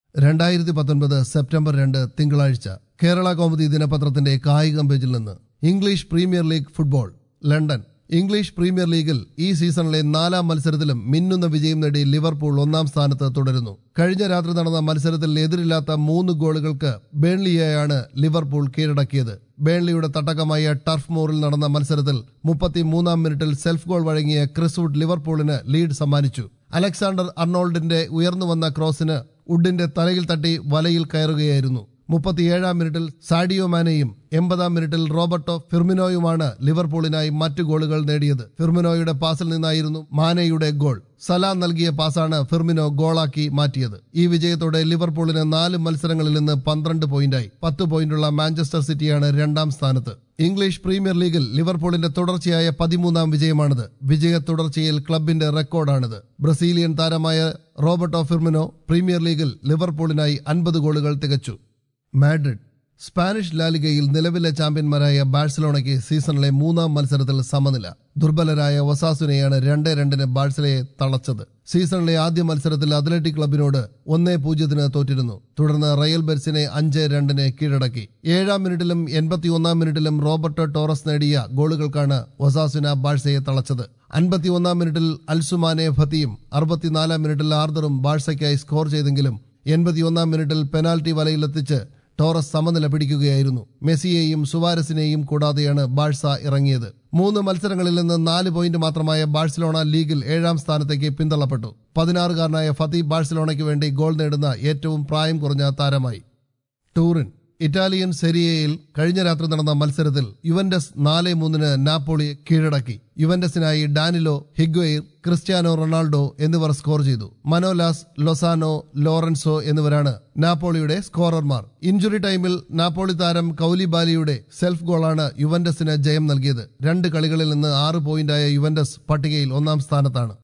2019 September 2 തിങ്കളാഴ്ച കേരള കൗമുദി ദിനപത്രത്തിന്റെ കായികം പേജിൽ നിന്ന് English premier league football London English premier ലീഗിൽ ഈ സീസണിലെ 4-ാം മത്സരത്തിലും മിന്നുന്ന വിജയം നേടി ലിവർപൂൾ 1-ാം സ്ഥാനത്ത് തുടരുന്നു. കഴിഞ്ഞ രാത്രി നടന്ന മത്സരത്തിൽ എതിരില്ലാത്ത 3 ഗോളുകൾക്ക് ബേൺലിയെയാണ് ലിവർപൂൾ കീഴടക്കിയത്. ബേൺലിയുടെ തട്ടകമായ ടർഫ് മോറിൽ നടന്ന മത്സരത്തിൽ 33-ാം മിനിറ്റിൽ സെൽഫ് ഗോൾ വഴങ്ങിയ ക്രിസ് വുഡ് ലിവർപൂളിന് ലീഡ് സമ്മാനിച്ചു. അലക്സാണ്ടർ അർണോൾഡിന്റെ ഉയർന്നുവന്ന ക്രോസിന് വുഡിന്റെ തലയിൽ തട്ടി വലയിൽ കയറുകയായിരുന്നു. 37-ാം മിനിറ്റിൽ സാഡിയോ മാനെയും 80-ാം മിനിറ്റിൽ റോബർട്ടോ ഫിർമിനോയുമാണ് ലിവർപൂളിനായി മറ്റു ഗോളുകൾ നേടിയത്. ഫിർമിനോയുടെ പാസിൽ നിന്നായിരുന്നു മാനെയുടെ ഗോൾ. സലാ നൽകിയ പാസാണ് ഫിർമിനോ ഗോളാക്കി മാറ്റിയത്. ഈ വിജയത്തോടെ ലിവർപൂളിന് 4 മത്സരങ്ങളിൽ നിന്ന് 12 പോയിന്റായി. 10 പോയിന്റുള്ള മാഞ്ചസ്റ്റർ സിറ്റിയാണ് 2-ാം സ്ഥാനത്ത്. ഇംഗ്ലീഷ് പ്രീമിയർ ലീഗിൽ ലിവർപൂളിന്റെ തുടർച്ചയായ 13-ാം വിജയമാണിത്. വിജയ തുടർച്ചയിൽ ക്ലബിന്റെ റെക്കോർഡാണിത്. ബ്രസീലിയൻ താരമായ റോബർട്ടോ ഫിർമിനോ പ്രീമിയർ ലീഗിൽ ലിവർപൂളിനായി 50 ഗോളുകൾ തികച്ചു. മാഡ്രിഡ് സ്പാനിഷ് ലാലിഗയിൽ നിലവിലെ ചാമ്പ്യന്മാരായ ബാഴ്സലോണയ്ക്ക് സീസണിലെ 3-ാം മത്സരത്തിൽ സമനില. ദുർബലരായ ഒസാസുനയാണ് 2-2 ബാഴ്സലയെ തളച്ചത്. സീസണിലെ ആദ്യ മത്സരത്തിൽ അത്ലറ്റിക് ക്ലബിനോട് 1-0 തോറ്റിരുന്നു. തുടർന്ന് റയൽ ബെറ്റിസിനെ 5-2 കീഴടക്കി. 7-ാം മിനിറ്റിലും 81-ാം മിനിറ്റിലും റോബർട്ടോ ടോറസ് നേടിയ ഗോളുകൾക്കാണ് ഒസാസുന ബാഴ്സയെ തളച്ചത്. 51-ാം മിനിറ്റിൽ അൽസുമാനെ ഫത്തിയും 64-ാം മിനിറ്റിൽ ആർദറും ബാഴ്സയ്ക്കായി സ്കോർ ചെയ്തെങ്കിലും 81-ാം മിനിറ്റിൽ പെനാൽറ്റി വലയിലെത്തിച്ച് ടോറസ് സമനില പിടിക്കുകയായിരുന്നു. മെസ്സിയെയും സുവാരസിനെയും കൂടാതെയാണ് ബാഴ്സ ഇറങ്ങിയത്. 3 മത്സരങ്ങളിൽ നിന്ന് 4 പോയിന്റ് മാത്രമായ ബാഴ്സലോണ ലീഗിൽ 7-ാം സ്ഥാനത്തേക്ക് പിന്തള്ളപ്പെട്ടു. 16-കാരനായ ഫത്തി ബാഴ്സലോണയ്ക്ക് വേണ്ടി ഗോൾ നേടുന്ന ഏറ്റവും പ്രായം കുറഞ്ഞ താരമായി. ടൂറിൻ ഇറ്റാലിയൻ സെരിയയിൽ കഴിഞ്ഞ രാത്രി നടന്ന മത്സരത്തിൽ യുവന്റസ് 4-3 നാപ്പോളിയെ കീഴടക്കി. യുവന്റസിനായി ഡാനിലോ, ഹിഗ്വെയിർ, ക്രിസ്ത്യാനോ റൊണാൾഡോ എന്നിവർ സ്കോർ ചെയ്തു. മനോലാസ്, ലൊസാനോ, ലോറൻസോ എന്നിവരാണ് നാപ്പോളിയുടെ സ്കോറർമാർ. ഇഞ്ചുറി ടൈമിൽ നാപ്പോളി താരം കൗലിബാലിയുടെ സെൽഫ് ഗോളാണ് യുവന്റസിന് ജയം നൽകിയത്. 2 കളികളിൽ നിന്ന് 6 പോയിന്റായ യുവന്റസ് പട്ടികയിൽ 1-ാം സ്ഥാനത്താണ്.